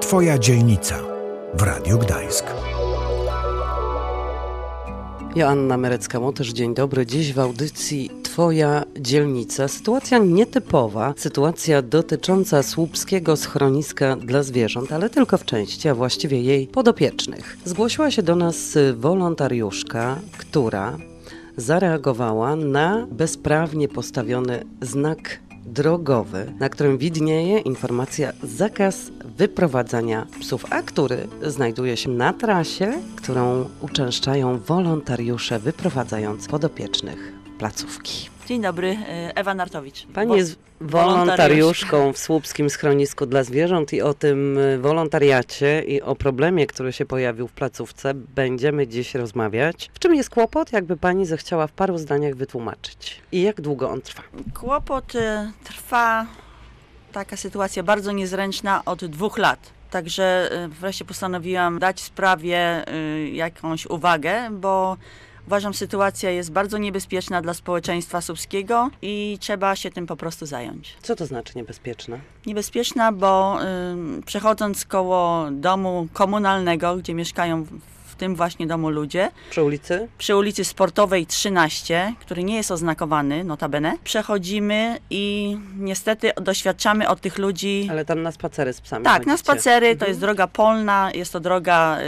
Twoja dzielnica w Radiu Gdańsk. Joanna Merecka-Motyrz, dzień dobry. Dziś w audycji Twoja dzielnica. Sytuacja nietypowa, sytuacja dotycząca słupskiego schroniska dla zwierząt, ale tylko w części, a właściwie jej podopiecznych. Zgłosiła się do nas wolontariuszka, która zareagowała na bezprawnie postawiony znak drogowy, na którym widnieje informacja zakaz wyprowadzania psów, a który znajduje się na trasie, którą uczęszczają wolontariusze wyprowadzając podopiecznych placówki. Dzień dobry, Ewa Nartowicz. Pani jest wolontariuszką w słupskim schronisku dla zwierząt i o tym wolontariacie i o problemie, który się pojawił w placówce, będziemy dziś rozmawiać. W czym jest kłopot, jakby Pani zechciała w paru zdaniach wytłumaczyć? I jak długo on trwa? Kłopot trwa, taka sytuacja bardzo niezręczna, od 2 lat. Także wreszcie postanowiłam dać sprawie jakąś uwagę, bo uważam, sytuacja jest bardzo niebezpieczna dla społeczeństwa słupskiego i trzeba się tym po prostu zająć. Co to znaczy niebezpieczna? Niebezpieczna, bo przechodząc koło domu komunalnego, gdzie mieszkają w tym właśnie domu ludzie. Przy ulicy? Przy ulicy Sportowej 13, który nie jest oznakowany, notabene. Przechodzimy i niestety doświadczamy od tych ludzi... Ale tam na spacery z psami Tak, chodzicie. na spacery. To jest droga polna, jest to droga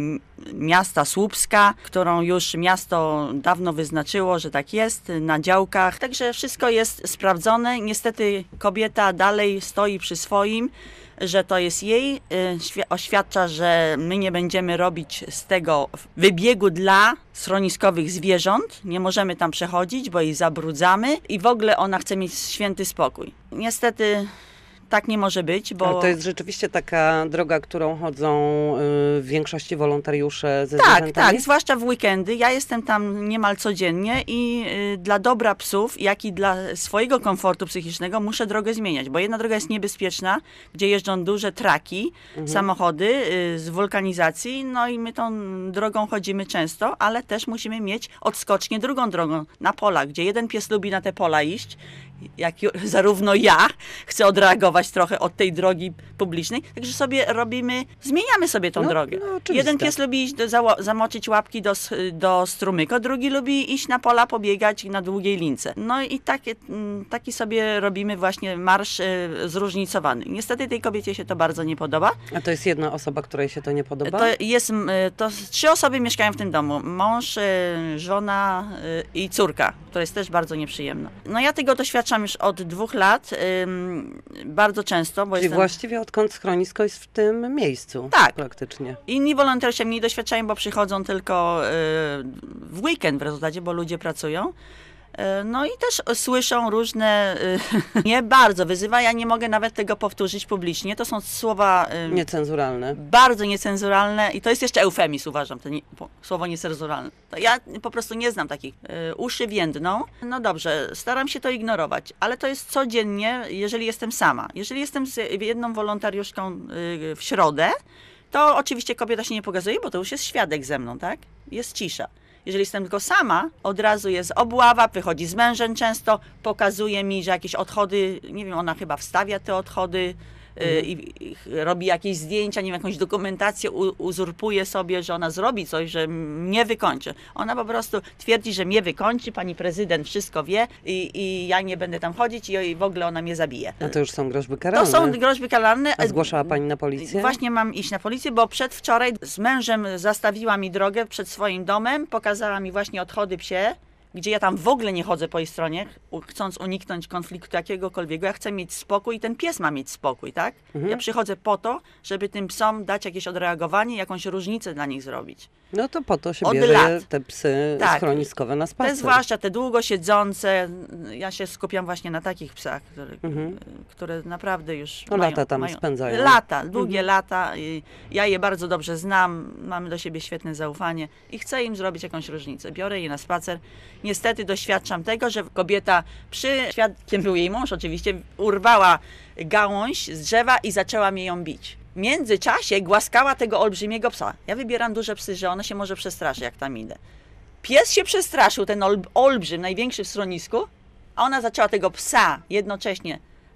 miasta Słupska, którą już miasto dawno wyznaczyło, że tak jest, na działkach. Także wszystko jest sprawdzone. Niestety kobieta dalej stoi przy swoim, że to jest jej, oświadcza, że my nie będziemy robić z tego wybiegu dla schroniskowych zwierząt, nie możemy tam przechodzić, bo jej zabrudzamy i w ogóle ona chce mieć święty spokój. Niestety tak nie może być, bo... Ale to jest rzeczywiście taka droga, którą chodzą w większości wolontariusze ze zwierzętami? Tak, zwłaszcza w weekendy. Ja jestem tam niemal codziennie i dla dobra psów, jak i dla swojego komfortu psychicznego muszę drogę zmieniać, bo jedna droga jest niebezpieczna, gdzie jeżdżą duże traki, samochody z wulkanizacji, no i my tą drogą chodzimy często, ale też musimy mieć odskocznie drugą drogą, na pola, gdzie jeden pies lubi na te pola iść, jak zarówno ja chcę odreagować trochę od tej drogi publicznej, także sobie zmieniamy sobie tą drogę. Jeden pies lubi iść zamoczyć łapki do strumyka, drugi lubi iść na pola, pobiegać na długiej lince. No i taki sobie robimy właśnie marsz zróżnicowany. Niestety tej kobiecie się to bardzo nie podoba. A to jest jedna osoba, której się to nie podoba? To 3 osoby mieszkają w tym domu. Mąż, żona i córka, która jest też bardzo nieprzyjemna. No ja tego doświadczam już od 2 lat, bardzo często. Czyli właściwie odkąd schronisko jest w tym miejscu? Tak. Praktycznie. Inni wolontariusze mniej doświadczają, bo przychodzą tylko w weekend w rezultacie, bo ludzie pracują. No i też słyszą różne, nie bardzo wyzywa, ja nie mogę nawet tego powtórzyć publicznie, to są słowa... niecenzuralne. Bardzo niecenzuralne i to jest jeszcze eufemizm, uważam, to słowo niecenzuralne. To ja po prostu nie znam takich, uszy więdną. No dobrze, staram się to ignorować, ale to jest codziennie, jeżeli jestem sama. Jeżeli jestem z jedną wolontariuszką w środę, to oczywiście kobieta się nie pokazuje, bo to już jest świadek ze mną, tak? Jest cisza. Jeżeli jestem tylko sama, od razu jest obława, wychodzi z mężem często, pokazuje mi, że jakieś odchody, nie wiem, ona chyba wstawia te odchody i robi jakieś zdjęcia, nie wiem, jakąś dokumentację, uzurpuje sobie, że ona zrobi coś, że mnie wykończy. Ona po prostu twierdzi, że mnie wykończy, pani prezydent wszystko wie i ja nie będę tam chodzić i w ogóle ona mnie zabije. A to już są groźby karalne? To są groźby karalne. A zgłaszała pani na policję? Właśnie mam iść na policję, bo przedwczoraj z mężem zastawiła mi drogę przed swoim domem, pokazała mi właśnie odchody psie, gdzie ja tam w ogóle nie chodzę po jej stronie, chcąc uniknąć konfliktu jakiegokolwiek. Ja chcę mieć spokój i ten pies ma mieć spokój, tak? Ja przychodzę po to, żeby tym psom dać jakieś odreagowanie, jakąś różnicę dla nich zrobić. No to po to się bierze te psy schroniskowe na spacer. Te zwłaszcza te długo siedzące, ja się skupiam właśnie na takich psach, które naprawdę już lata tam spędzają. Długie lata. Ja je bardzo dobrze znam, mamy do siebie świetne zaufanie i chcę im zrobić jakąś różnicę. Biorę je na spacer. Niestety doświadczam tego, że kobieta, świadkiem był jej mąż oczywiście, urwała gałąź z drzewa i zaczęła mnie ją bić. W międzyczasie głaskała tego olbrzymiego psa. Ja wybieram duże psy, że ona się może przestraszy, jak tam idę. Pies się przestraszył, ten olbrzym, największy w schronisku, a ona zaczęła tego psa jednocześnie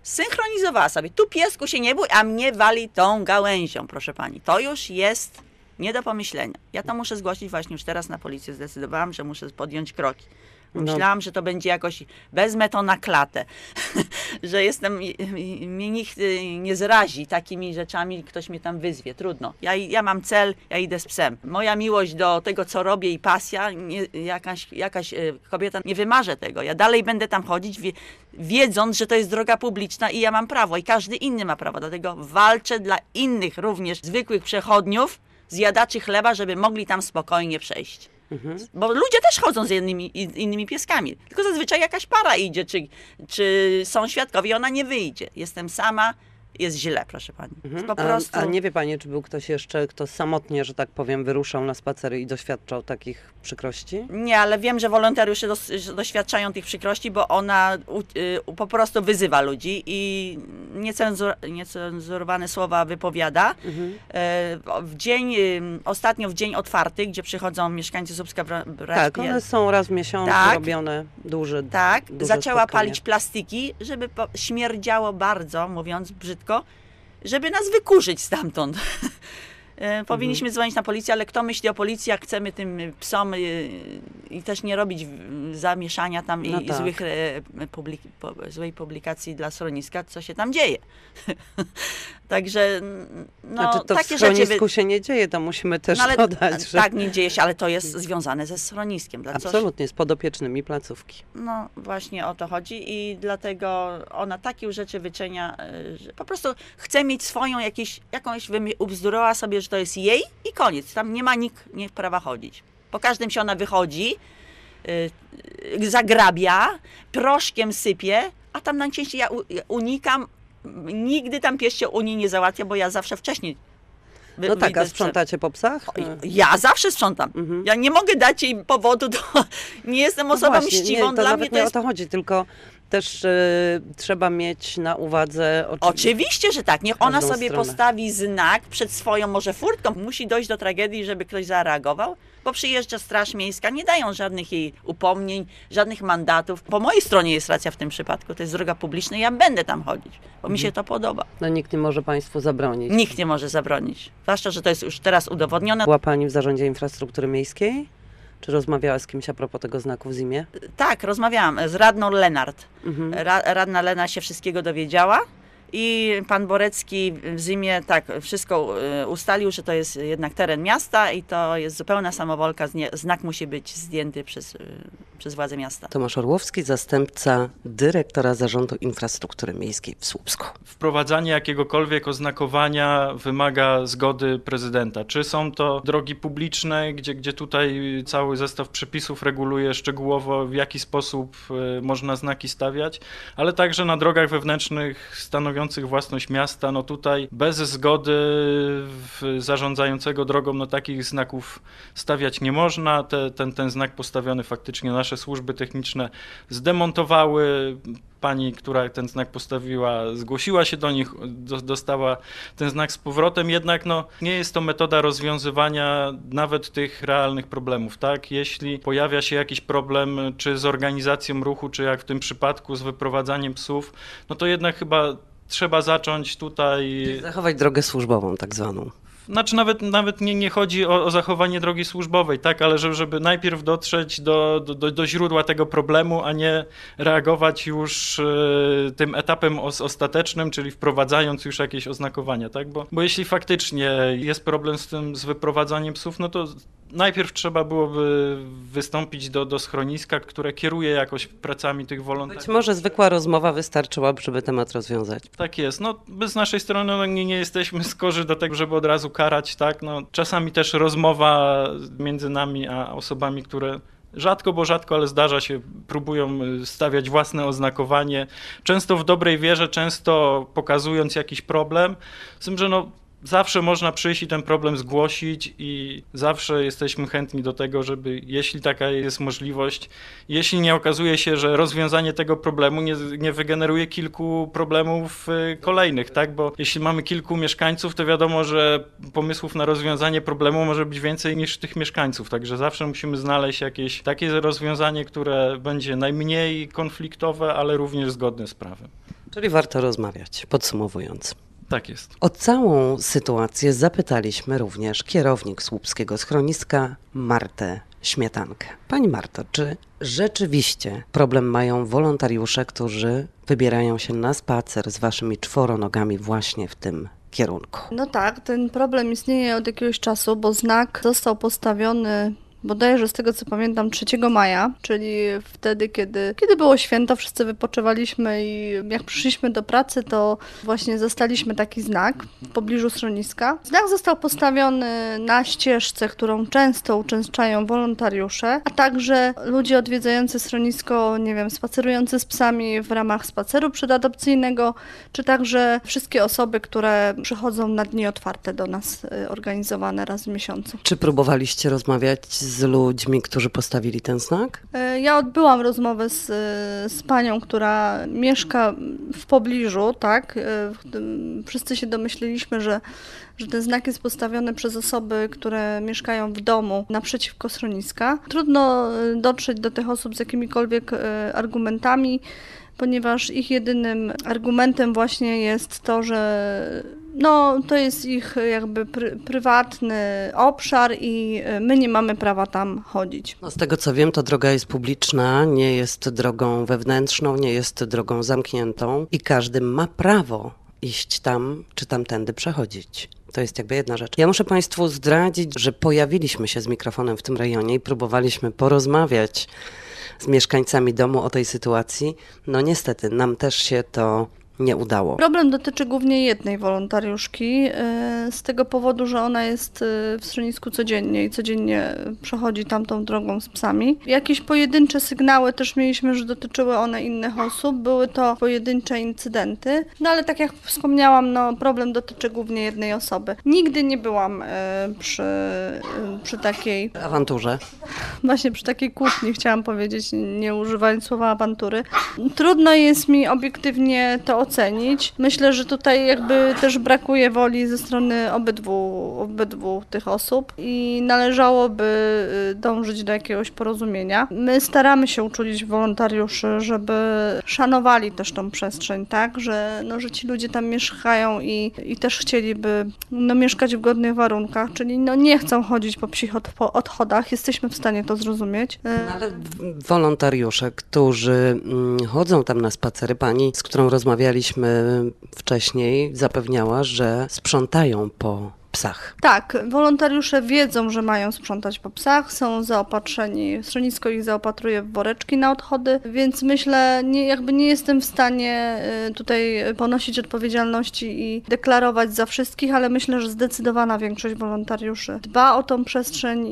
Synchronizowała sobie. Tu piesku się nie bój, a mnie wali tą gałęzią, proszę pani. To już jest nie do pomyślenia. Ja to muszę zgłosić właśnie już teraz na policję. Zdecydowałam, że muszę podjąć kroki. Myślałam, że to będzie jakoś wezmę to na klatę, że mnie nikt nie zrazi takimi rzeczami, ktoś mnie tam wyzwie. Trudno. Ja mam cel, ja idę z psem. Moja miłość do tego, co robię i pasja, jakaś kobieta nie wymarzy tego. Ja dalej będę tam chodzić, wiedząc, że to jest droga publiczna i ja mam prawo i każdy inny ma prawo. Dlatego walczę dla innych również zwykłych przechodniów, zjadaczy chleba, żeby mogli tam spokojnie przejść. Bo ludzie też chodzą z innymi pieskami. Tylko zazwyczaj jakaś para idzie, czy są świadkowie i ona nie wyjdzie. Jestem sama, jest źle, proszę pani. Po prostu... A nie wie pani, czy był ktoś jeszcze, kto samotnie, że tak powiem, wyruszał na spacery i doświadczał takich przykrości? Nie, ale wiem, że wolontariusze doświadczają tych przykrości, bo ona po prostu wyzywa ludzi i niecenzurowane słowa wypowiada. Ostatnio w dzień otwarty, gdzie przychodzą mieszkańcy Słupska tak, one są raz w miesiącu robione duże zaczęła palić plastiki, żeby śmierdziało bardzo, mówiąc brzydko, żeby nas wykurzyć stamtąd. Powinniśmy dzwonić na policję, ale kto myśli o policji, jak chcemy tym psom i też nie robić zamieszania tam i złej publikacji dla schroniska, co się tam dzieje. Także to takie w schronisku się nie dzieje, to musimy też dodać. Że... Tak, nie dzieje się, ale to jest związane ze schroniskiem. Absolutnie, z podopiecznymi placówki. No właśnie o to chodzi i dlatego ona takich rzeczy wyczynia, że po prostu chce mieć swoją jakąś ubzdurała sobie, że to jest jej i koniec. Tam nie ma nikt prawa chodzić. Po każdym się ona wychodzi, zagrabia, proszkiem sypie, a tam najczęściej ja unikam. Nigdy tam pies się Unii nie załatwia, bo ja zawsze wcześniej a sprzątacie po psach? Ja zawsze sprzątam. Ja nie mogę dać jej powodu, nie jestem osobą mściwą. Dla mnie to nie o to chodzi, tylko też trzeba mieć na uwadze... Oczywiście, że tak. Niech ona sobie postawi znak przed swoją może furtką. Musi dojść do tragedii, żeby ktoś zareagował, bo przyjeżdża Straż Miejska, nie dają żadnych jej upomnień, żadnych mandatów. Po mojej stronie jest racja w tym przypadku. To jest droga publiczna i ja będę tam chodzić, bo mi się to podoba. No nikt nie może państwu zabronić. Nikt nie może zabronić. Zwłaszcza, że to jest już teraz udowodnione. Była pani w Zarządzie Infrastruktury Miejskiej? Czy rozmawiała z kimś a propos tego znaku w zimie? Tak, rozmawiałam z radną Lenart. Radna Lena się wszystkiego dowiedziała i pan Borecki w zimie wszystko ustalił, że to jest jednak teren miasta i to jest zupełna samowolka. Znak musi być zdjęty przez władze miasta. Tomasz Orłowski, zastępca dyrektora Zarządu Infrastruktury Miejskiej w Słupsku. Wprowadzanie jakiegokolwiek oznakowania wymaga zgody prezydenta. Czy są to drogi publiczne, gdzie tutaj cały zestaw przepisów reguluje szczegółowo, w jaki sposób można znaki stawiać, ale także na drogach wewnętrznych stanowiących własność miasta. No tutaj bez zgody zarządzającego drogą takich znaków stawiać nie można. Ten znak postawiony faktycznie nasze służby techniczne zdemontowały. Pani, która ten znak postawiła, zgłosiła się do nich, dostała ten znak z powrotem, jednak nie jest to metoda rozwiązywania nawet tych realnych problemów, tak? Jeśli pojawia się jakiś problem, czy z organizacją ruchu, czy jak w tym przypadku z wyprowadzaniem psów, to jednak chyba trzeba zacząć tutaj... Zachować drogę służbową tak zwaną. Znaczy nawet nie chodzi o zachowanie drogi służbowej, tak, ale żeby najpierw dotrzeć do źródła tego problemu, a nie reagować już tym etapem ostatecznym, czyli wprowadzając już jakieś oznakowania, tak, bo jeśli faktycznie jest problem z wyprowadzaniem psów, to najpierw trzeba byłoby wystąpić do schroniska, które kieruje jakoś pracami tych wolontariuszy. Być może zwykła rozmowa wystarczyłaby, żeby temat rozwiązać. Tak jest. Z naszej strony nie jesteśmy skorzy do tego, żeby od razu karać, tak. Czasami też rozmowa między nami a osobami, które rzadko, ale zdarza się, próbują stawiać własne oznakowanie, często w dobrej wierze, często pokazując jakiś problem, z tym, że zawsze można przyjść i ten problem zgłosić i zawsze jesteśmy chętni do tego, żeby, jeśli taka jest możliwość, jeśli nie okazuje się, że rozwiązanie tego problemu nie wygeneruje kilku problemów kolejnych, tak? Bo jeśli mamy kilku mieszkańców, to wiadomo, że pomysłów na rozwiązanie problemu może być więcej niż tych mieszkańców, także zawsze musimy znaleźć jakieś takie rozwiązanie, które będzie najmniej konfliktowe, ale również zgodne z prawem. Czyli warto rozmawiać, podsumowując. Tak jest. O całą sytuację zapytaliśmy również kierownik słupskiego schroniska Martę Śmietankę. Pani Marto, czy rzeczywiście problem mają wolontariusze, którzy wybierają się na spacer z waszymi czworonogami właśnie w tym kierunku? No tak, ten problem istnieje od jakiegoś czasu, bo znak został postawiony bodajże z tego co pamiętam 3 maja, czyli wtedy, kiedy było święto, wszyscy wypoczywaliśmy i jak przyszliśmy do pracy, to właśnie zastaliśmy taki znak w pobliżu schroniska. Znak został postawiony na ścieżce, którą często uczęszczają wolontariusze, a także ludzie odwiedzający schronisko, nie wiem, spacerujący z psami w ramach spaceru przedadopcyjnego, czy także wszystkie osoby, które przychodzą na dni otwarte do nas, organizowane raz w miesiącu. Czy próbowaliście rozmawiać z ludźmi, którzy postawili ten znak? Ja odbyłam rozmowę z panią, która mieszka w pobliżu, tak? Wszyscy się domyśliliśmy, że ten znak jest postawiony przez osoby, które mieszkają w domu naprzeciwko schroniska. Trudno dotrzeć do tych osób z jakimikolwiek argumentami, ponieważ ich jedynym argumentem właśnie jest to, że to jest ich jakby prywatny obszar i my nie mamy prawa tam chodzić. Z tego co wiem, to droga jest publiczna, nie jest drogą wewnętrzną, nie jest drogą zamkniętą i każdy ma prawo iść tam czy tamtędy przechodzić. To jest jakby jedna rzecz. Ja muszę Państwu zdradzić, że pojawiliśmy się z mikrofonem w tym rejonie i próbowaliśmy porozmawiać z mieszkańcami domu o tej sytuacji. Niestety, nam też się to nie udało. Problem dotyczy głównie jednej wolontariuszki, z tego powodu, że ona jest w schronisku codziennie i codziennie przechodzi tamtą drogą z psami. Jakieś pojedyncze sygnały też mieliśmy, że dotyczyły one innych osób. Były to pojedyncze incydenty, ale tak jak wspomniałam, problem dotyczy głównie jednej osoby. Nigdy nie byłam przy takiej awanturze. Właśnie przy takiej kłótni, chciałam powiedzieć, nie używając słowa awantury. Trudno jest mi obiektywnie to ocenić. Myślę, że tutaj jakby też brakuje woli ze strony obydwu tych osób i należałoby dążyć do jakiegoś porozumienia. My staramy się uczulić wolontariuszy, żeby szanowali też tą przestrzeń, tak, że ci ludzie tam mieszkają i też chcieliby mieszkać w godnych warunkach, czyli nie chcą chodzić po psich odchodach. Jesteśmy w stanie to zrozumieć. Ale wolontariusze, którzy chodzą tam na spacery, pani, z którą rozmawialiśmy wcześniej, zapewniała, że sprzątają po psach. Tak, wolontariusze wiedzą, że mają sprzątać po psach, są zaopatrzeni, schronisko ich zaopatruje w woreczki na odchody, więc myślę, nie jestem w stanie tutaj ponosić odpowiedzialności i deklarować za wszystkich, ale myślę, że zdecydowana większość wolontariuszy dba o tą przestrzeń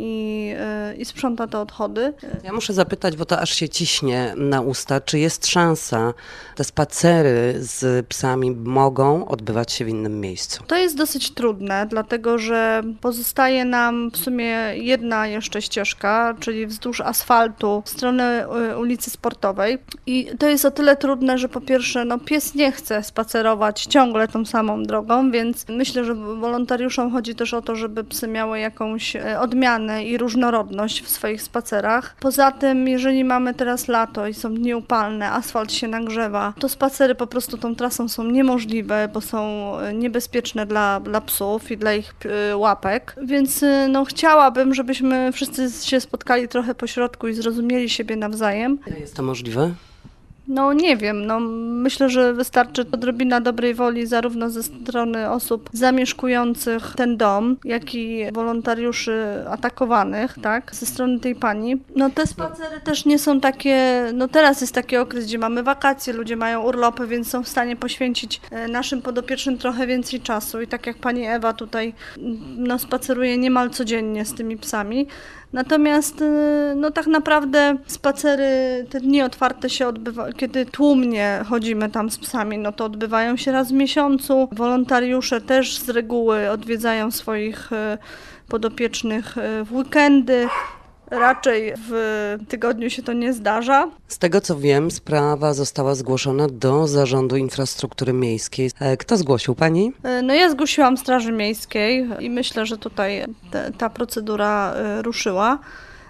i sprząta te odchody. Ja muszę zapytać, bo to aż się ciśnie na usta, czy jest szansa, te spacery z psami mogą odbywać się w innym miejscu? To jest dosyć trudne, dlatego że pozostaje nam w sumie jedna jeszcze ścieżka, czyli wzdłuż asfaltu w stronę ulicy Sportowej. I to jest o tyle trudne, że po pierwsze pies nie chce spacerować ciągle tą samą drogą, więc myślę, że wolontariuszom chodzi też o to, żeby psy miały jakąś odmianę i różnorodność w swoich spacerach. Poza tym, jeżeli mamy teraz lato i są dni upalne, asfalt się nagrzewa, to spacery po prostu tą trasą są niemożliwe, bo są niebezpieczne dla psów i dla ich łapek, więc chciałabym, żebyśmy wszyscy się spotkali trochę po środku i zrozumieli siebie nawzajem. Jest to możliwe? Nie wiem, myślę, że wystarczy odrobina dobrej woli zarówno ze strony osób zamieszkujących ten dom, jak i wolontariuszy atakowanych, tak, ze strony tej pani. Te spacery też nie są takie, teraz jest taki okres, gdzie mamy wakacje, ludzie mają urlopy, więc są w stanie poświęcić naszym podopiecznym trochę więcej czasu i tak jak pani Ewa tutaj spaceruje niemal codziennie z tymi psami. Natomiast tak naprawdę spacery, te dni otwarte się odbywają, kiedy tłumnie chodzimy tam z psami, to odbywają się raz w miesiącu. Wolontariusze też z reguły odwiedzają swoich podopiecznych w weekendy. Raczej w tygodniu się to nie zdarza. Z tego co wiem, sprawa została zgłoszona do Zarządu Infrastruktury Miejskiej. Kto zgłosił, pani? Ja zgłosiłam Straży Miejskiej i myślę, że tutaj ta procedura ruszyła.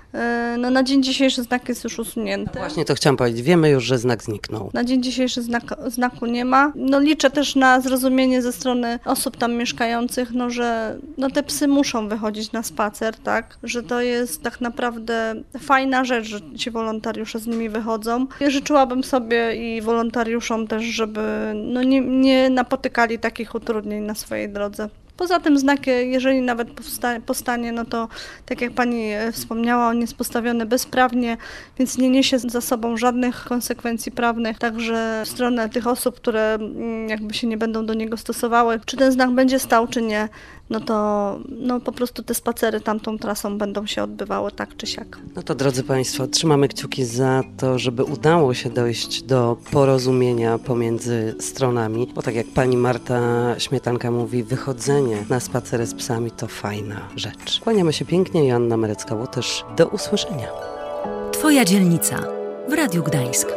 No na dzień dzisiejszy znak jest już usunięty. Właśnie to chciałam powiedzieć. Wiemy już, że znak zniknął. Na dzień dzisiejszy znaku nie ma. No liczę też na zrozumienie ze strony osób tam mieszkających, no że no te psy muszą wychodzić na spacer, tak? Że to jest tak naprawdę fajna rzecz, że ci wolontariusze z nimi wychodzą. I życzyłabym sobie i wolontariuszom też, żeby no nie napotykali takich utrudnień na swojej drodze. Poza tym znak, jeżeli nawet powstanie, no to tak jak pani wspomniała, on jest postawiony bezprawnie, więc nie niesie za sobą żadnych konsekwencji prawnych. Także w stronę tych osób, które jakby się nie będą do niego stosowały, czy ten znak będzie stał, czy nie, no to no po prostu te spacery tamtą trasą będą się odbywały tak czy siak. No to drodzy Państwo, trzymamy kciuki za to, żeby udało się dojść do porozumienia pomiędzy stronami, bo tak jak pani Marta Śmietanka mówi, wychodzenie na spacery z psami to fajna rzecz. Kłaniamy się pięknie, Joanna Merecka-Łotysz. Do usłyszenia. Twoja dzielnica w Radiu Gdańsk.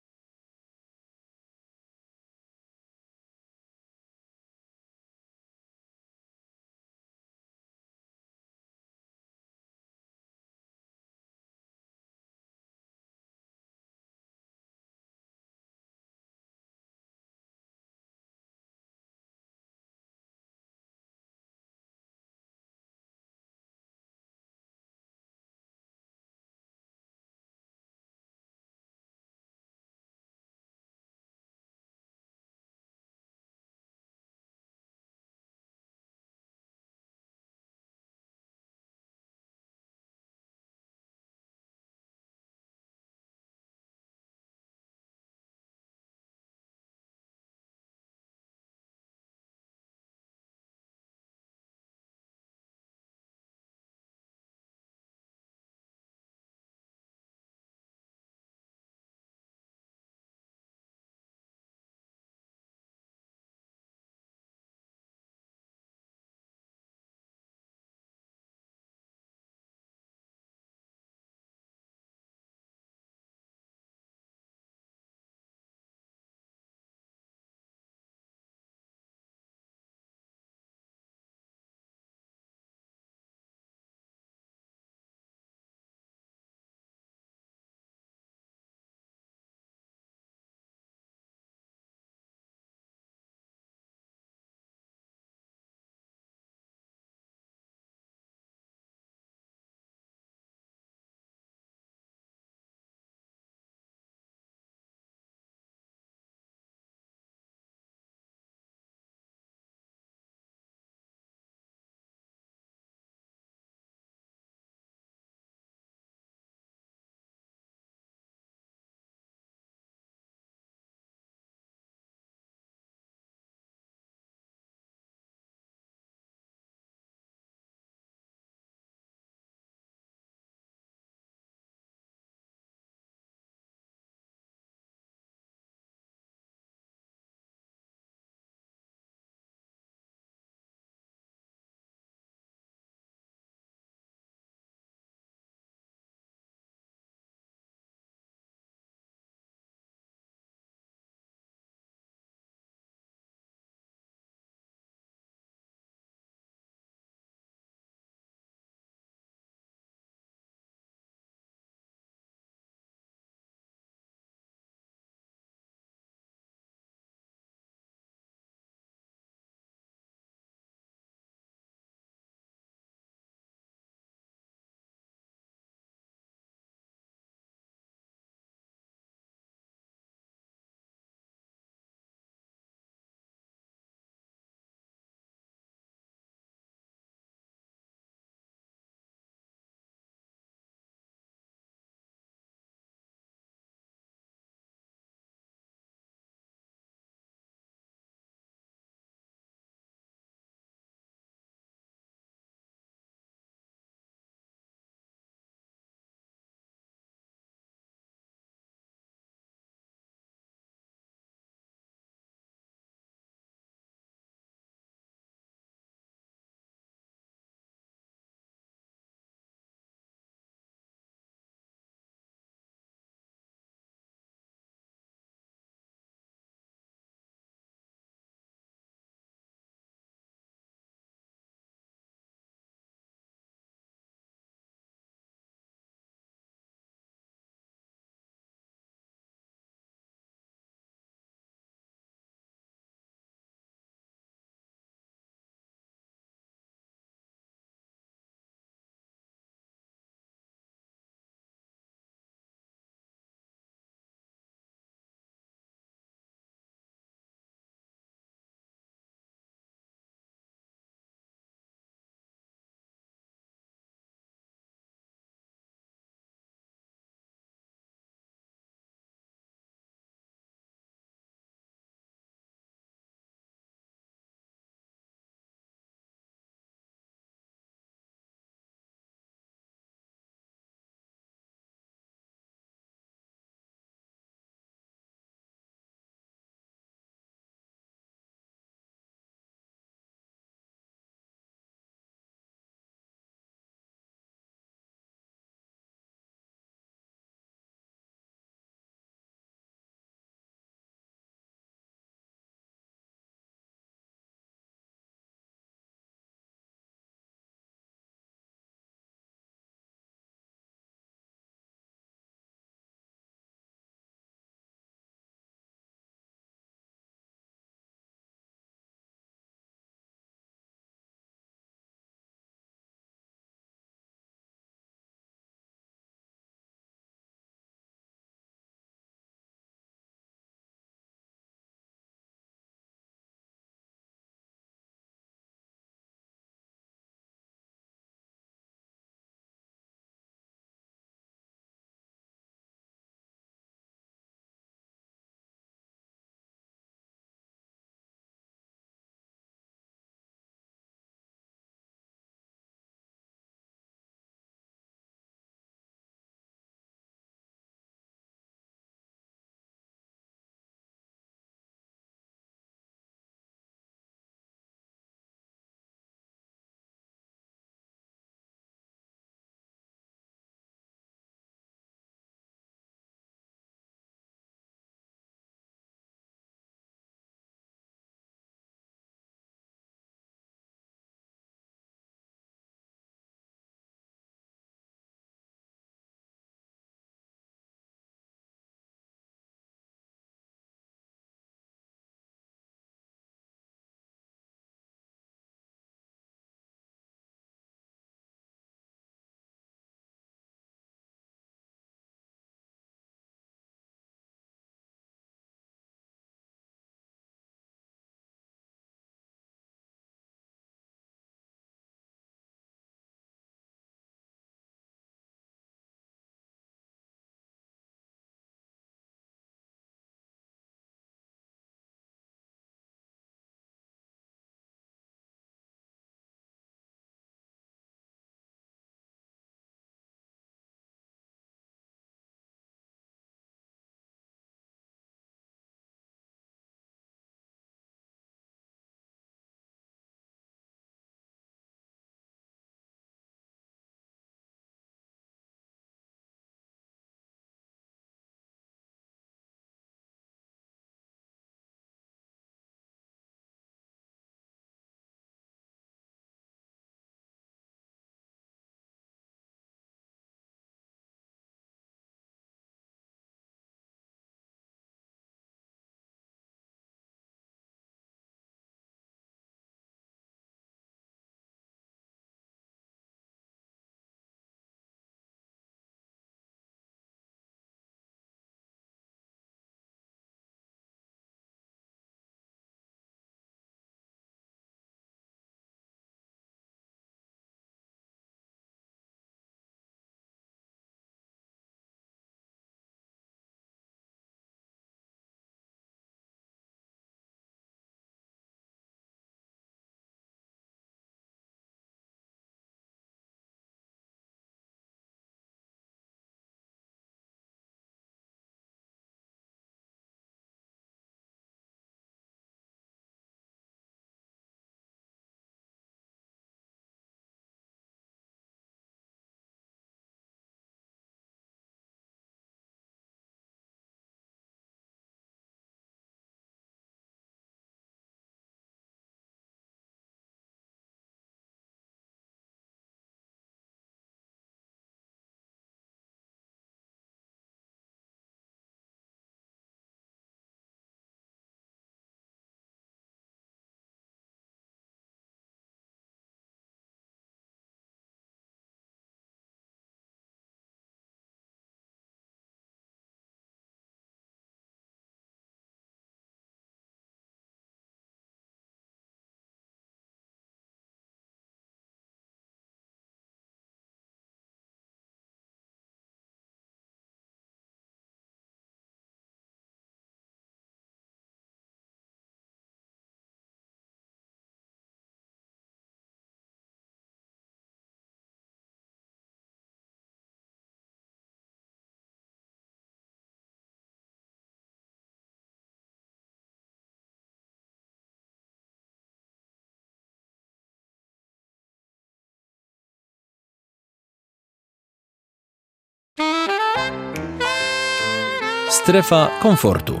Strefa komfortu.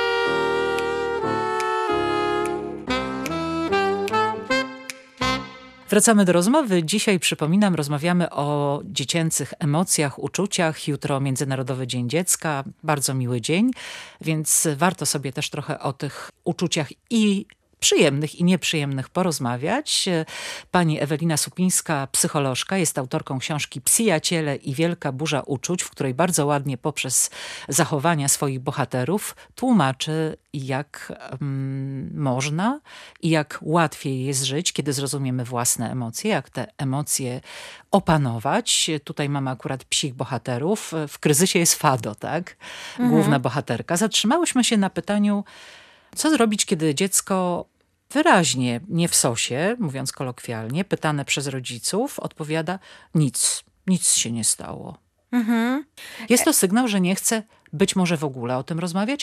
Wracamy do rozmowy. Dzisiaj, przypominam, rozmawiamy o dziecięcych emocjach, uczuciach. Jutro Międzynarodowy Dzień Dziecka. Bardzo miły dzień, więc warto sobie też trochę o tych uczuciach i przyjemnych i nieprzyjemnych porozmawiać. Pani Ewelina Supińska, psycholożka, jest autorką książki Psijaciele i wielka burza uczuć, w której bardzo ładnie poprzez zachowania swoich bohaterów tłumaczy, jak można i jak łatwiej jest żyć, kiedy zrozumiemy własne emocje, jak te emocje opanować. Tutaj mamy akurat psich bohaterów. W kryzysie jest Fado, tak? Główna bohaterka. Zatrzymałyśmy się na pytaniu, co zrobić, kiedy dziecko wyraźnie, nie w sosie, mówiąc kolokwialnie, pytane przez rodziców, odpowiada nic się nie stało. Jest to sygnał, że nie chce być może w ogóle o tym rozmawiać,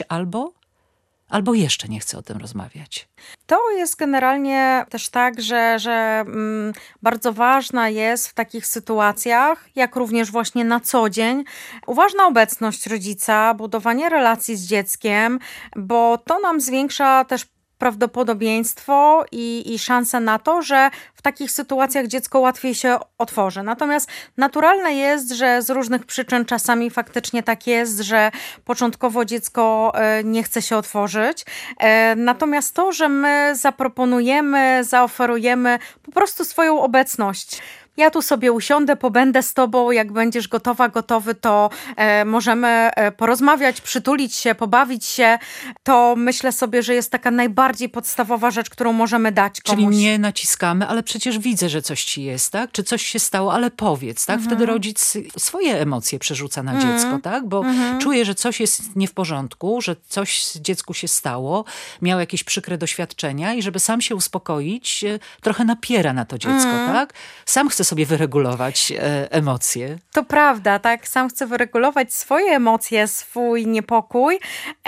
albo jeszcze nie chce o tym rozmawiać. To jest generalnie też tak, że bardzo ważna jest w takich sytuacjach, jak również właśnie na co dzień, uważna obecność rodzica, budowanie relacji z dzieckiem, bo to nam zwiększa też prawdopodobieństwo i szanse na to, że w takich sytuacjach dziecko łatwiej się otworzy. Natomiast naturalne jest, że z różnych przyczyn czasami faktycznie tak jest, że początkowo dziecko nie chce się otworzyć. Natomiast to, że my zaproponujemy, zaoferujemy po prostu swoją obecność. Ja tu sobie usiądę, pobędę z tobą, jak będziesz gotowa, gotowy, to możemy porozmawiać, przytulić się, pobawić się. To myślę sobie, że jest taka najbardziej podstawowa rzecz, którą możemy dać komuś. Czyli nie naciskamy, ale przecież widzę, że coś ci jest, tak? Czy coś się stało, ale powiedz, tak? Wtedy rodzic swoje emocje przerzuca na dziecko, tak? Bo czuje, że coś jest nie w porządku, że coś dziecku się stało, miał jakieś przykre doświadczenia i żeby sam się uspokoić, trochę napiera na to dziecko, tak? Sam chce sobie wyregulować emocje. To prawda, tak? Sam chce wyregulować swoje emocje, swój niepokój.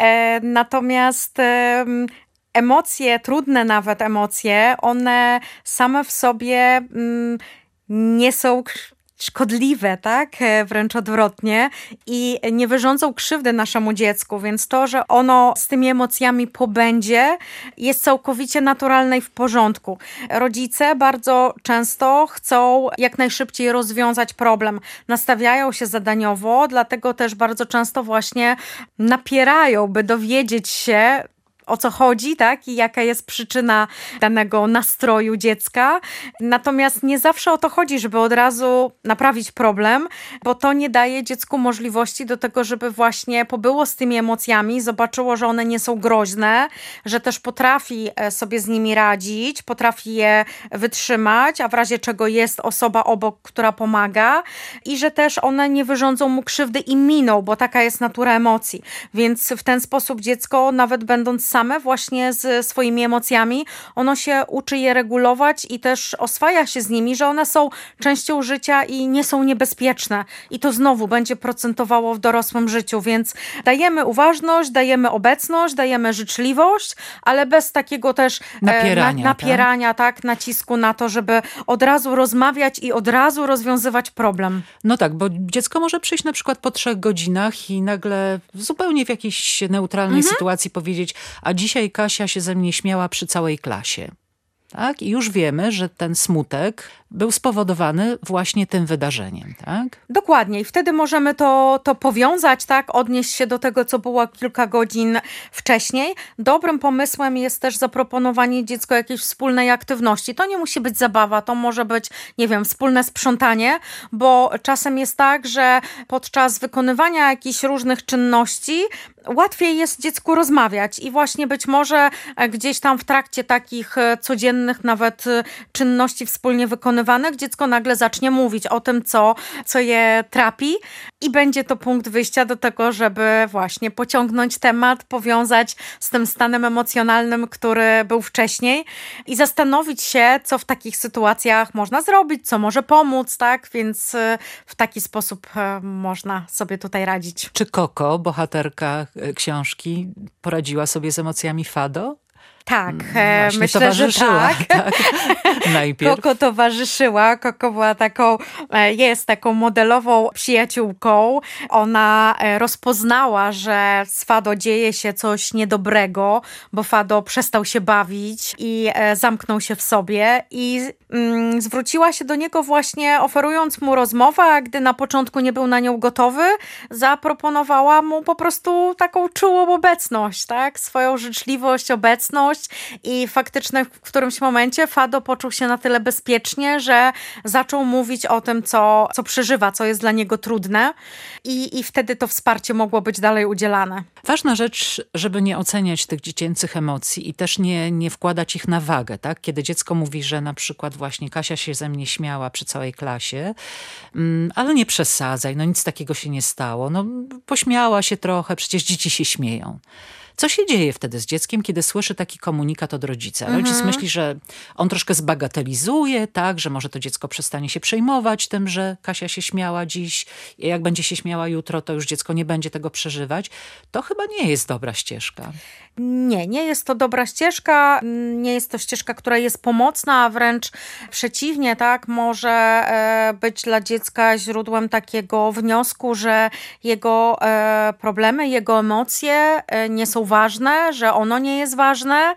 Natomiast emocje, trudne nawet emocje, one same w sobie nie są szkodliwe, tak? Wręcz odwrotnie i nie wyrządzą krzywdy naszemu dziecku, więc to, że ono z tymi emocjami pobędzie, jest całkowicie naturalne i w porządku. Rodzice bardzo często chcą jak najszybciej rozwiązać problem. Nastawiają się zadaniowo, dlatego też bardzo często właśnie napierają, by dowiedzieć się, o co chodzi, tak? I jaka jest przyczyna danego nastroju dziecka. Natomiast nie zawsze o to chodzi, żeby od razu naprawić problem, bo to nie daje dziecku możliwości do tego, żeby właśnie pobyło z tymi emocjami, zobaczyło, że one nie są groźne, że też potrafi sobie z nimi radzić, potrafi je wytrzymać, a w razie czego jest osoba obok, która pomaga i że też one nie wyrządzą mu krzywdy i miną, bo taka jest natura emocji. Więc w ten sposób dziecko, nawet będąc same właśnie z swoimi emocjami, ono się uczy je regulować i też oswaja się z nimi, że one są częścią życia i nie są niebezpieczne. I to znowu będzie procentowało w dorosłym życiu, więc dajemy uważność, dajemy obecność, dajemy życzliwość, ale bez takiego też napierania, tak, nacisku na to, żeby od razu rozmawiać i od razu rozwiązywać problem. No tak, bo dziecko może przyjść na przykład po 3 godzinach i nagle zupełnie w jakiejś neutralnej sytuacji powiedzieć, a dzisiaj Kasia się ze mnie śmiała przy całej klasie. Tak? I już wiemy, że ten smutek był spowodowany właśnie tym wydarzeniem, tak? Dokładnie. I wtedy możemy to powiązać, tak? Odnieść się do tego, co było kilka godzin wcześniej. Dobrym pomysłem jest też zaproponowanie dziecku jakiejś wspólnej aktywności. To nie musi być zabawa, to może być, nie wiem, wspólne sprzątanie, bo czasem jest tak, że podczas wykonywania jakichś różnych czynności łatwiej jest dziecku rozmawiać i właśnie być może gdzieś tam w trakcie takich codziennych nawet czynności wspólnie wykonywanych dziecko nagle zacznie mówić o tym, co je trapi i będzie to punkt wyjścia do tego, żeby właśnie pociągnąć temat, powiązać z tym stanem emocjonalnym, który był wcześniej i zastanowić się, co w takich sytuacjach można zrobić, co może pomóc, tak? Więc w taki sposób można sobie tutaj radzić. Czy Koko, bohaterka książki, poradziła sobie z emocjami Fado? Tak, myślę, że tak. Najpierw. Koko towarzyszyła. Koko była jest taką modelową przyjaciółką. Ona rozpoznała, że z Fado dzieje się coś niedobrego, bo Fado przestał się bawić i zamknął się w sobie i zwróciła się do niego właśnie oferując mu rozmowę, a gdy na początku nie był na nią gotowy, zaproponowała mu po prostu taką czułą obecność, tak? Swoją życzliwość, obecność i faktycznie w którymś momencie Fado poczuł się na tyle bezpiecznie, że zaczął mówić o tym, co przeżywa, co jest dla niego trudne i wtedy to wsparcie mogło być dalej udzielane. Ważna rzecz, żeby nie oceniać tych dziecięcych emocji i też nie wkładać ich na wagę, tak? Kiedy dziecko mówi, że na przykład właśnie Kasia się ze mnie śmiała przy całej klasie, ale nie przesadzaj, no nic takiego się nie stało, no pośmiała się trochę, przecież dzieci się śmieją. Co się dzieje wtedy z dzieckiem, kiedy słyszy taki komunikat od rodzica? Rodzic myśli, że on troszkę zbagatelizuje, tak, że może to dziecko przestanie się przejmować tym, że Kasia się śmiała dziś, i jak będzie się śmiała jutro, to już dziecko nie będzie tego przeżywać. To chyba nie jest dobra ścieżka. Nie jest to dobra ścieżka, nie jest to ścieżka, która jest pomocna, a wręcz przeciwnie, tak, może być dla dziecka źródłem takiego wniosku, że jego problemy, jego emocje nie są ważne, że ono nie jest ważne.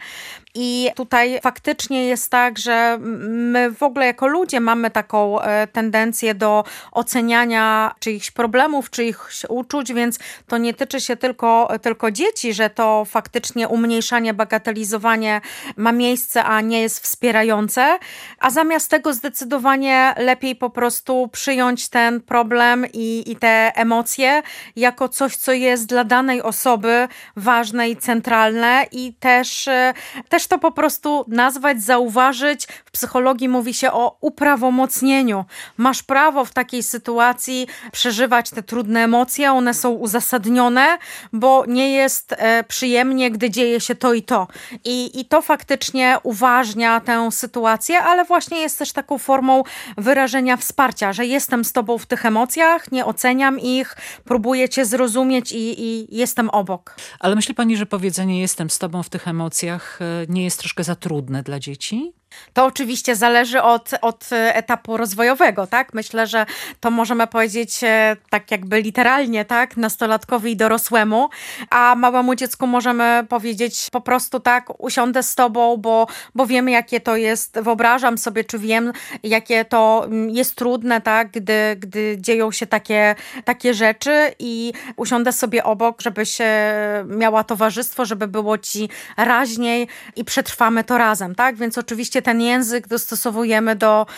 I tutaj faktycznie jest tak, że my w ogóle jako ludzie mamy taką tendencję do oceniania czyichś problemów, czyichś uczuć, więc to nie tyczy się tylko dzieci, że to faktycznie umniejszanie, bagatelizowanie ma miejsce, a nie jest wspierające, a zamiast tego zdecydowanie lepiej po prostu przyjąć ten problem i te emocje jako coś, co jest dla danej osoby ważne i centralne i też to po prostu nazwać, zauważyć. W psychologii mówi się o uprawomocnieniu. Masz prawo w takiej sytuacji przeżywać te trudne emocje, one są uzasadnione, bo nie jest przyjemnie, gdy dzieje się to i to. I to faktycznie uważnia tę sytuację, ale właśnie jest też taką formą wyrażenia wsparcia, że jestem z tobą w tych emocjach, nie oceniam ich, próbuję cię zrozumieć i jestem obok. Ale myśli pani, że powiedzenie jestem z tobą w tych emocjach nie jest troszkę za trudne dla dzieci? To oczywiście zależy od etapu rozwojowego, tak? Myślę, że to możemy powiedzieć tak jakby literalnie, tak? Nastolatkowi i dorosłemu, a małemu dziecku możemy powiedzieć po prostu tak, usiądę z tobą, bo wiemy, jakie to jest, wyobrażam sobie, czy wiem, jakie to jest trudne, tak? Gdy dzieją się takie rzeczy i usiądę sobie obok, żebyś miała towarzystwo, żeby było ci raźniej i przetrwamy to razem, tak? Więc oczywiście ten język dostosowujemy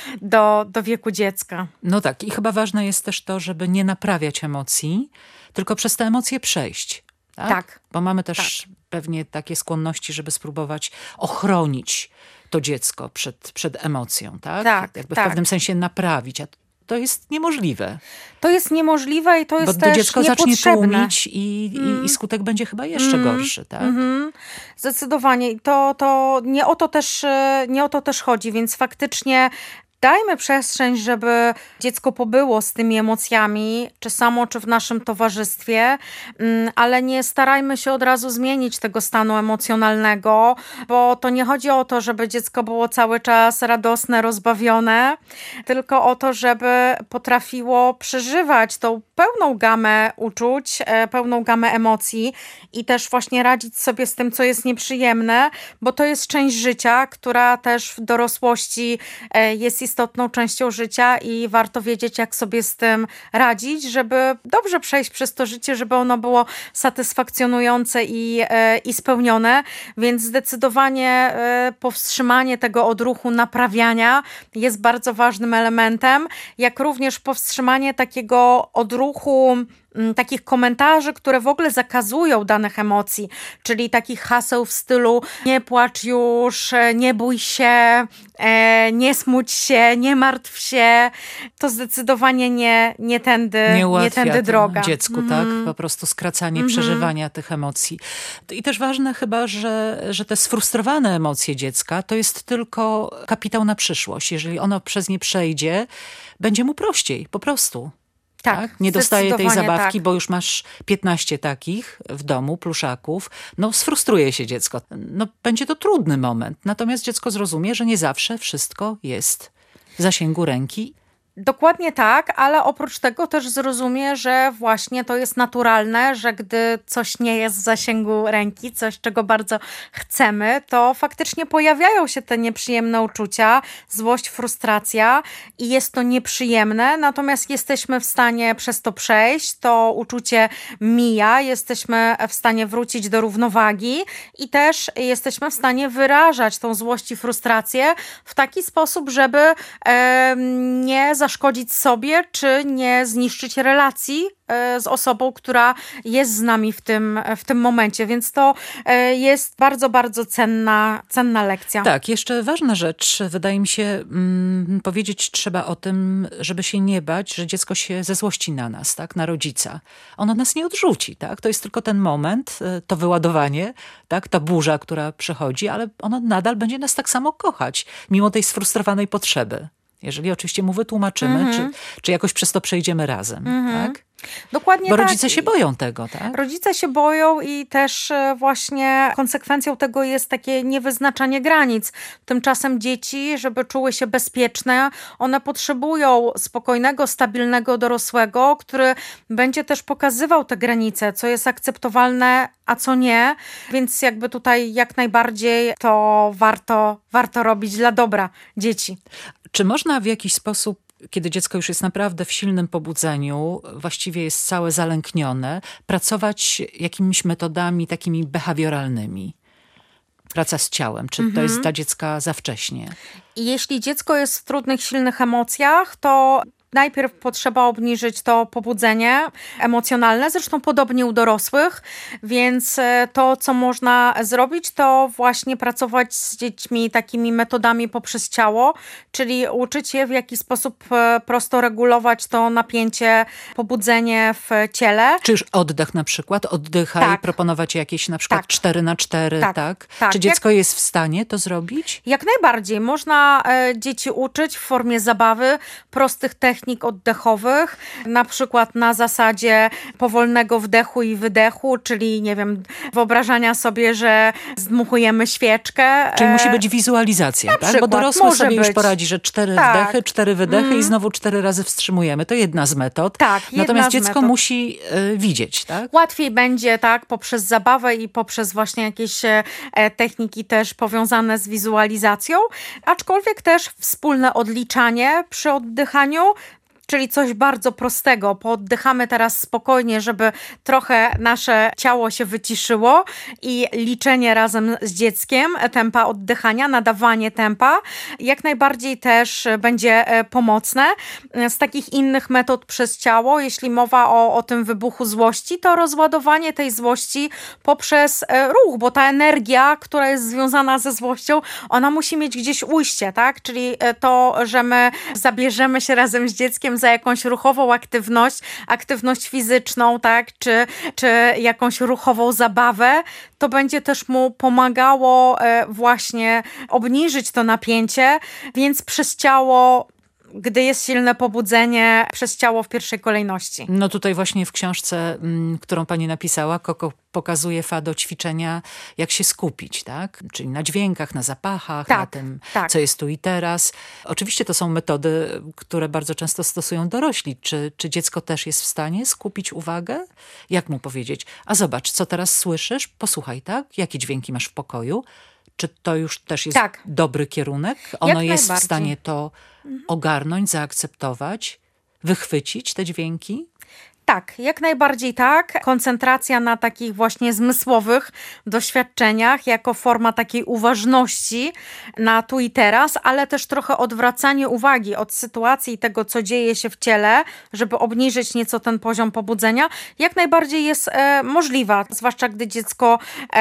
do wieku dziecka. No tak, i chyba ważne jest też to, żeby nie naprawiać emocji, tylko przez te emocje przejść. Tak. Bo mamy też pewnie takie skłonności, żeby spróbować ochronić to dziecko przed emocją, tak? Jakby w pewnym sensie naprawić, a to jest niemożliwe. To jest niemożliwe i to jest też dziecko niepotrzebne. zacznie tłumić i skutek będzie chyba jeszcze gorszy, tak? Zdecydowanie. To nie o to też chodzi, więc faktycznie dajmy przestrzeń, żeby dziecko pobyło z tymi emocjami, czy samo, czy w naszym towarzystwie, ale nie starajmy się od razu zmienić tego stanu emocjonalnego, bo to nie chodzi o to, żeby dziecko było cały czas radosne, rozbawione, tylko o to, żeby potrafiło przeżywać tą pełną gamę uczuć, pełną gamę emocji i też właśnie radzić sobie z tym, co jest nieprzyjemne, bo to jest część życia, która też w dorosłości jest istotną częścią życia i warto wiedzieć, jak sobie z tym radzić, żeby dobrze przejść przez to życie, żeby ono było satysfakcjonujące i spełnione, więc zdecydowanie powstrzymanie tego odruchu naprawiania jest bardzo ważnym elementem, jak również powstrzymanie takiego odruchu, takich komentarzy, które w ogóle zakazują danych emocji, czyli takich haseł w stylu nie płacz już, nie bój się, nie smuć się, nie martw się. To zdecydowanie nie tędy droga. Dziecku, tak? Po prostu skracanie przeżywania tych emocji. I też ważne chyba, że te sfrustrowane emocje dziecka to jest tylko kapitał na przyszłość. Jeżeli ono przez nie przejdzie, będzie mu prościej, po prostu. Tak? Nie dostaje tej zdecydowanie zabawki, tak. bo już masz 15 takich w domu, pluszaków. No sfrustruje się dziecko. No będzie to trudny moment. Natomiast dziecko zrozumie, że nie zawsze wszystko jest w zasięgu ręki. Dokładnie tak, ale oprócz tego też zrozumie, że właśnie to jest naturalne, że gdy coś nie jest w zasięgu ręki, coś czego bardzo chcemy, to faktycznie pojawiają się te nieprzyjemne uczucia, złość, frustracja i jest to nieprzyjemne, natomiast jesteśmy w stanie przez to przejść, to uczucie mija, jesteśmy w stanie wrócić do równowagi i też jesteśmy w stanie wyrażać tą złość i frustrację w taki sposób, żeby nie zaszkodzić sobie, czy nie zniszczyć relacji z osobą, która jest z nami w tym momencie, więc to jest bardzo, bardzo cenna lekcja. Tak, jeszcze ważna rzecz, wydaje mi się, powiedzieć trzeba o tym, żeby się nie bać, że dziecko się zezłości na nas, tak, na rodzica. Ono nas nie odrzuci, tak, to jest tylko ten moment, to wyładowanie, tak, ta burza, która przychodzi, ale ono nadal będzie nas tak samo kochać, mimo tej sfrustrowanej potrzeby. Jeżeli oczywiście mu wytłumaczymy, czy jakoś przez to przejdziemy razem, tak? Dokładnie Bo tak. rodzice się boją tego, tak? Rodzice się boją i też właśnie konsekwencją tego jest takie niewyznaczanie granic. Tymczasem dzieci, żeby czuły się bezpieczne, one potrzebują spokojnego, stabilnego dorosłego, który będzie też pokazywał te granice, co jest akceptowalne, a co nie. Więc jakby tutaj jak najbardziej to warto robić dla dobra dzieci. Czy można w jakiś sposób, kiedy dziecko już jest naprawdę w silnym pobudzeniu, właściwie jest całe zalęknione, pracować jakimiś metodami takimi behawioralnymi? Praca z ciałem. Czy to jest dla dziecka za wcześnie? I jeśli dziecko jest w trudnych, silnych emocjach, to najpierw potrzeba obniżyć to pobudzenie emocjonalne, zresztą podobnie u dorosłych, więc to, co można zrobić, to właśnie pracować z dziećmi takimi metodami poprzez ciało, czyli uczyć je, w jaki sposób prosto regulować to napięcie, pobudzenie w ciele. Czy już oddech na przykład, oddychaj, Tak. proponować jakieś na przykład Tak. 4x4, tak? Tak. Czy dziecko jest w stanie to zrobić? Jak najbardziej. Można dzieci uczyć w formie zabawy prostych technik oddechowych, na przykład na zasadzie powolnego wdechu i wydechu, czyli nie wiem, wyobrażania sobie, że zdmuchujemy świeczkę. Czyli musi być wizualizacja, tak? Bo przykład, dorosły może sobie już być. poradzi, że 4 Tak. wdechy, 4 wydechy i znowu 4 razy wstrzymujemy. To jedna z metod. Tak, jedna Natomiast z dziecko metod. musi widzieć, tak? Łatwiej będzie, tak, poprzez zabawę i poprzez właśnie jakieś techniki też powiązane z wizualizacją, aczkolwiek też wspólne odliczanie przy oddychaniu, czyli coś bardzo prostego. Pooddychamy teraz spokojnie, żeby trochę nasze ciało się wyciszyło i liczenie razem z dzieckiem tempa oddychania, nadawanie tempa jak najbardziej też będzie pomocne. Z takich innych metod przez ciało, jeśli mowa o tym wybuchu złości, to rozładowanie tej złości poprzez ruch, bo ta energia, która jest związana ze złością, ona musi mieć gdzieś ujście, tak? Czyli to, że my zabierzemy się razem z dzieckiem za jakąś ruchową aktywność fizyczną, tak, czy jakąś ruchową zabawę, to będzie też mu pomagało właśnie obniżyć to napięcie, więc przez ciało, gdy jest silne pobudzenie, przez ciało w pierwszej kolejności. No tutaj właśnie w książce, którą pani napisała, Koko pokazuje Fado ćwiczenia, jak się skupić, tak? Czyli na dźwiękach, na zapachach, Tak, na tym, tak. co jest tu i teraz. Oczywiście to są metody, które bardzo często stosują dorośli. Czy dziecko też jest w stanie skupić uwagę? Jak mu powiedzieć? A zobacz, co teraz słyszysz? Posłuchaj, tak? Jakie dźwięki masz w pokoju? Czy to już też jest Tak. dobry kierunek? Ono Jak jest w najbardziej. stanie to ogarnąć, zaakceptować, wychwycić te dźwięki? Tak, jak najbardziej tak. Koncentracja na takich właśnie zmysłowych doświadczeniach jako forma takiej uważności na tu i teraz, ale też trochę odwracanie uwagi od sytuacji i tego, co dzieje się w ciele, żeby obniżyć nieco ten poziom pobudzenia, jak najbardziej jest możliwa. Zwłaszcza gdy dziecko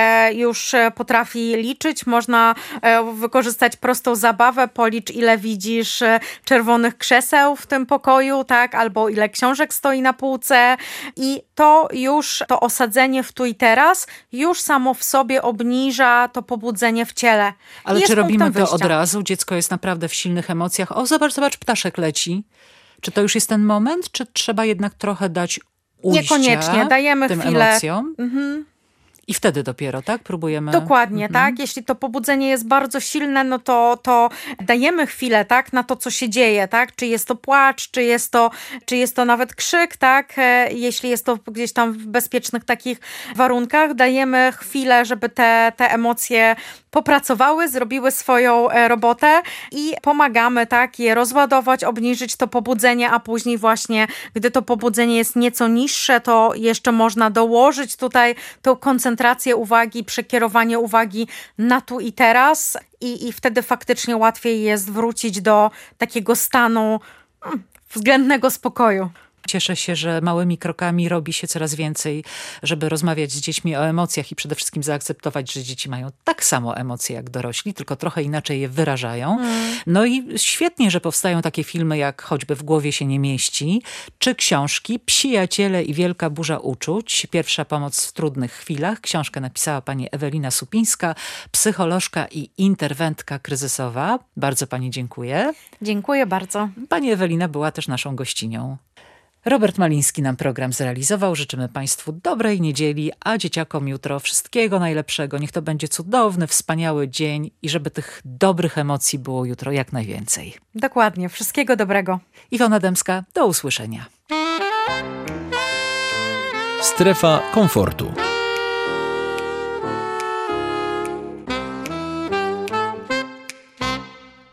już potrafi liczyć, można wykorzystać prostą zabawę, policz ile widzisz czerwonych krzeseł w tym pokoju, tak, albo ile książek stoi na półce, i to już, to osadzenie w tu i teraz już samo w sobie obniża to pobudzenie w ciele. Ale Jest czy robimy punktem to od wyjścia. razu? Dziecko jest naprawdę w silnych emocjach. O, zobacz, ptaszek leci. Czy to już jest ten moment, czy trzeba jednak trochę dać ujścia Niekoniecznie, dajemy tym chwilę. emocjom? I wtedy dopiero, tak? Próbujemy... Dokładnie, tak? Jeśli to pobudzenie jest bardzo silne, no to dajemy chwilę, tak? Na to, co się dzieje, tak? Czy jest to płacz, czy jest to nawet krzyk, tak? Jeśli jest to gdzieś tam w bezpiecznych takich warunkach, dajemy chwilę, żeby te emocje popracowały, zrobiły swoją robotę i pomagamy, tak? Je rozładować, obniżyć to pobudzenie, a później właśnie, gdy to pobudzenie jest nieco niższe, to jeszcze można dołożyć tutaj tą koncentrację uwagi, przekierowanie uwagi na tu i teraz i wtedy faktycznie łatwiej jest wrócić do takiego stanu względnego spokoju. Cieszę się, że małymi krokami robi się coraz więcej, żeby rozmawiać z dziećmi o emocjach i przede wszystkim zaakceptować, że dzieci mają tak samo emocje jak dorośli, tylko trochę inaczej je wyrażają. No i świetnie, że powstają takie filmy jak choćby W głowie się nie mieści, czy książki Psijaciele i Wielka burza uczuć. Pierwsza pomoc w trudnych chwilach. Książkę napisała pani Ewelina Supińska, psycholożka i interwentka kryzysowa. Bardzo pani dziękuję. Dziękuję bardzo. Pani Ewelina była też naszą gościnią. Robert Maliński nam program zrealizował. Życzymy Państwu dobrej niedzieli, a dzieciakom jutro wszystkiego najlepszego. Niech to będzie cudowny, wspaniały dzień i żeby tych dobrych emocji było jutro jak najwięcej. Dokładnie. Wszystkiego dobrego. Iwona Dębska, do usłyszenia. Strefa komfortu.